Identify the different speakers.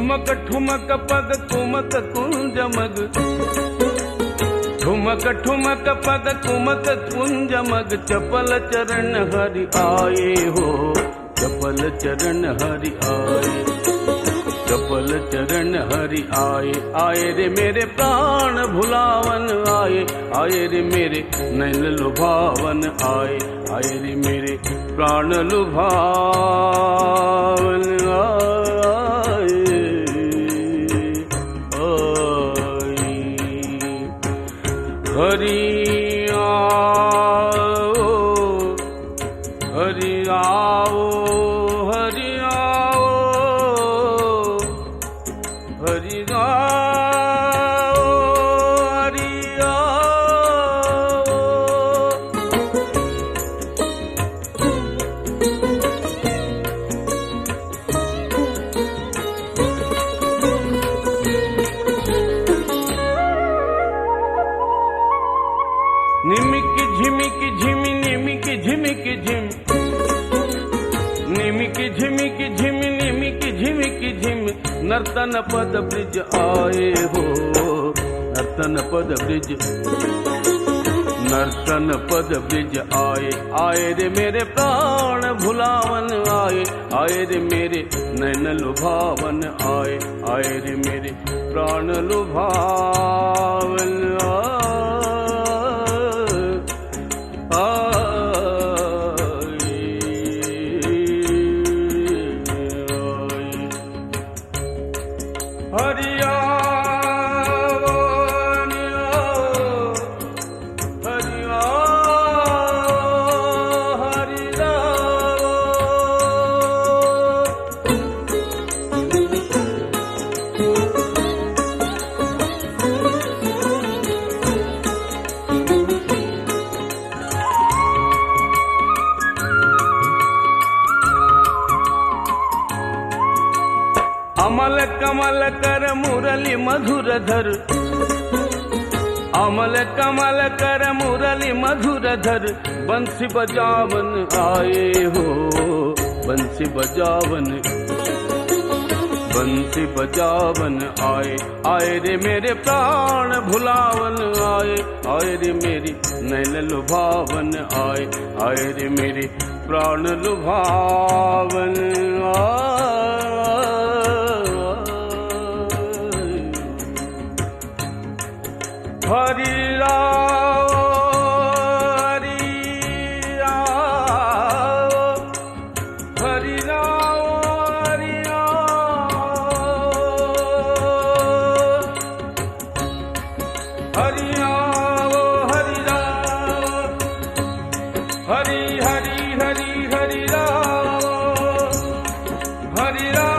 Speaker 1: ठुमक ठुमक पग कुमक कुंज मग, ठुमक ठुमक पग कुमक कुंज मग, चपल चरण हरि आए हो, चपल चरण हरि आए, चपल चरण हरि आए। आए रे मेरे प्राण भुलावन आए, आए रे मेरे नैन लुभावन आए, आए रे मेरे प्राण लुभावन आए, आए। हरि आओ, हरि आओ, हरि आओ, हरि आओ, हरि आओ। निमिक झिमिक झिमि निमिक झिमिक झिम, निमिक झिमिक झिम, निमिक झिमिक झिम, नर्तन पद ब्रिज आए हो, नर्तन पद ब्रिज, नर्तन पद ब्रिज आए। आए रे मेरे प्राण भुलावन आए, आए रे मेरे नैन लुभावन आए, आए रे मेरे प्राण लुभावन आए, हरि आओ, हरि आओ, हरि आओ। अमल कमल कर मुरली मधुर धर, अमल कमल कर मुरली मधुर धर, बंसी बजावन आए हो, बंसी बजावन, बंसी बजावन आए। आए रे मेरे प्राण भुलावन आए, आए रे मेरी नैन लुभावन आए, आए रे मेरे प्राण लुभावन आए। हरि आओ, हरि आओ, हरि आओ, हरि आओ, हरि आओ, हरि आओ, हरि हरि हरि हरि राम, हरि राम।